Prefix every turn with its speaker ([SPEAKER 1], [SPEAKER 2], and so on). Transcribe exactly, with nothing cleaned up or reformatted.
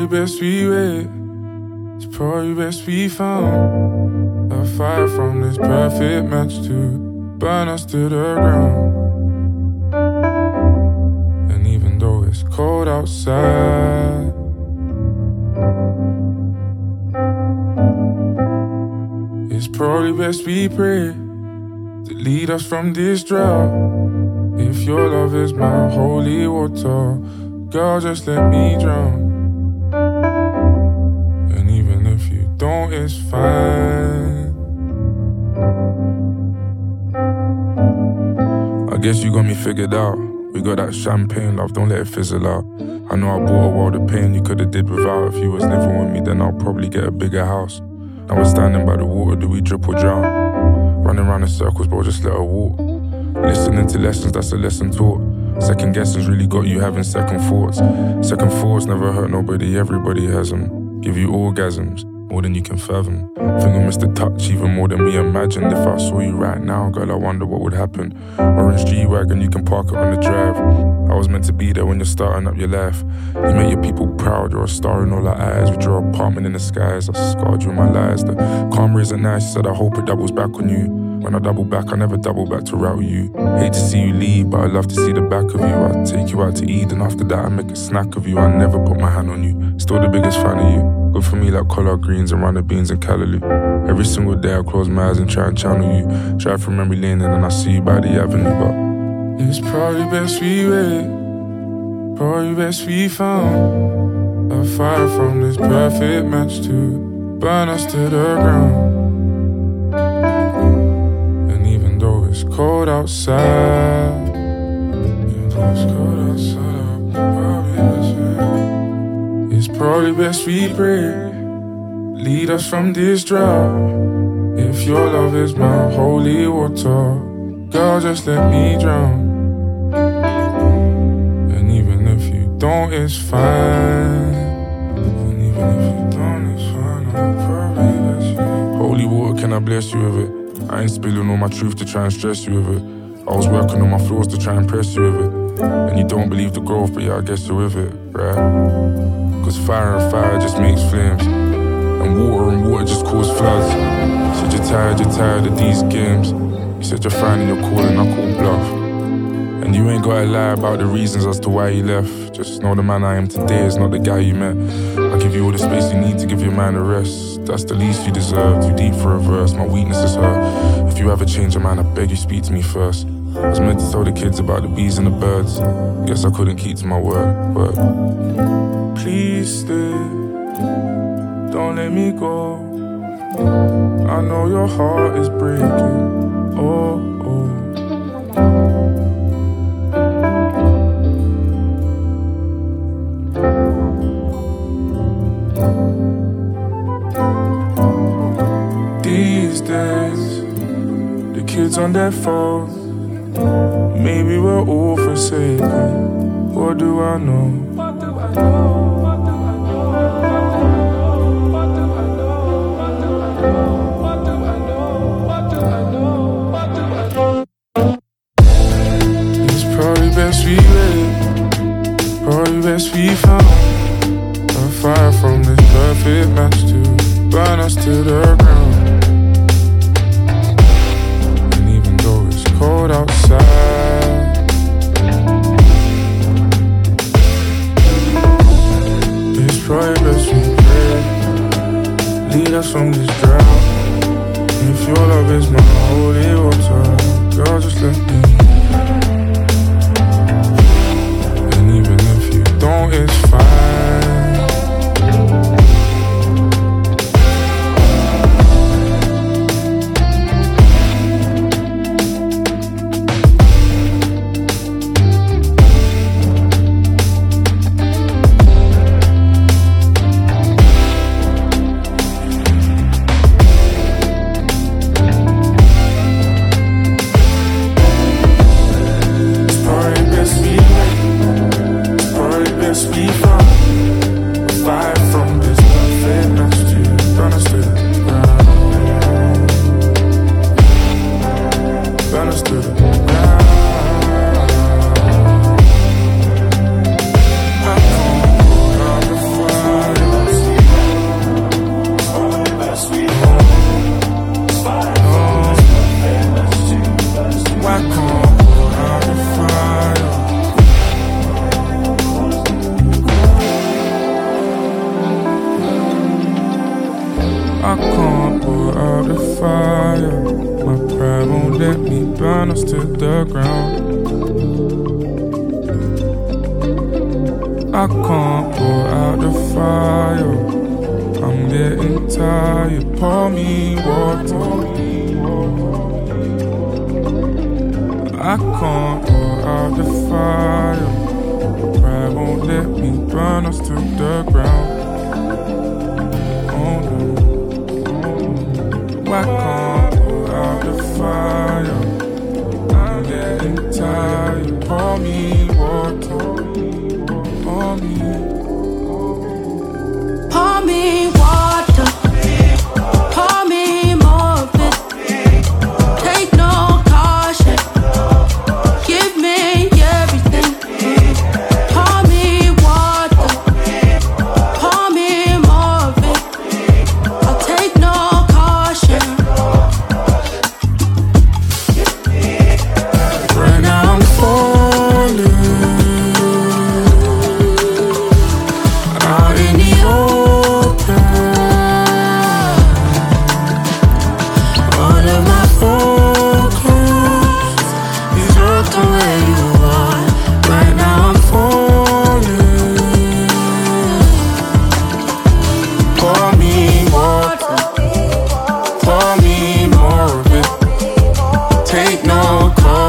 [SPEAKER 1] probably best we wait. It's probably best we found a fire from this perfect match to burn us to the ground. And even though it's cold outside, it's probably best we pray to lead us from this drought. If your love is my holy water, girl, just let me drown. And even if you don't, it's fine. I guess you got me figured out. We got that champagne love, don't let it fizzle out. I know I bought a world of pain you could've did without. If you was living with me, then I'll probably get a bigger house. Now we're standing by the water, do we drip or drown? Running around in circles, bro, just let her walk. Listening to lessons, that's a lesson taught. Second guessing's really got you having second thoughts. Second thoughts never hurt nobody, everybody has them. Give you orgasms, more than you can fathom. Think I missed the touch even more than we imagined. If I saw you right now, girl, I wonder what would happen. Orange G-Wagon, you can park it on the drive. I was meant to be there when you're starting up your life. You make your people proud, you're a star in all our eyes. With your apartment in the skies, I scarred you in my lies. The karma isn't nice, she said I hope it doubles back on you. When I double back, I never double back to route you. Hate to see you leave, but I love to see the back of you. I take you out to eat, and after that I make a snack of you. I never put my hand on you, still the biggest fan of you. Good for me like collard greens and runner beans and callaloo. Every single day I close my eyes and try and channel you. Drive from memory lane and then I see you by the avenue. But it's probably best we wait, probably best we found a fire from this perfect match to burn us to the ground. It's cold outside. It's cold outside. It's probably best we pray. Lead us from this drought. If your love is my holy water, girl, just let me drown. And even if you don't, it's fine. And even if you don't, it's fine. I'll probably let you. Holy water, can I bless you with it? I ain't spilling all my truth to try and stress you with it. I was working on my flaws to try and press you with it. And you don't believe the growth, but yeah, I guess you're with it, right? Cause fire and fire just makes flames, and water and water just cause floods. You said you're tired, you're tired of these games. You said you're finding your calling, I call bluff. And you ain't gotta lie about the reasons as to why you left. Just know the man I am today is not the guy you met. I'll give you all the space you need to give your mind a rest. That's the least you deserve, too deep for a verse. My weakness is her. If you ever change your mind, I beg you speak to me first. I was meant to tell the kids about the bees and the birds. Guess I couldn't keep to my word, but please stay, don't let me go. I know your heart is breaking, oh, oh. These days, the kids on their phones, maybe we're all forsaken. What do I know? What do I know? What do I know? What do I know? What do I know? What do I know? What do I know? It's probably best we wait, probably best we found a fire from this perfect match to burn us to the ground. Cold outside. It's probably best we pray. Lead us from this drought. If your love is my holy water, girl, just let me. And even if you don't, it's fine. the ground. I can't put out the fire. I'm getting tired. Pour me water. I can't put out the fire. Pride won't let me burn us to the ground. Oh no. I can't put out the fire. I'm getting tired. Pour me water. Pour me.
[SPEAKER 2] Pour me water. Pour me more of it. Take no caution. Give me everything. Pour me water. Pour me more of it. I'll take no caution.
[SPEAKER 1] Right now I'm falling out in the open. All of my focus is locked on where you are. Right now I'm falling. Pour me water. Pour me more of it. Take no call.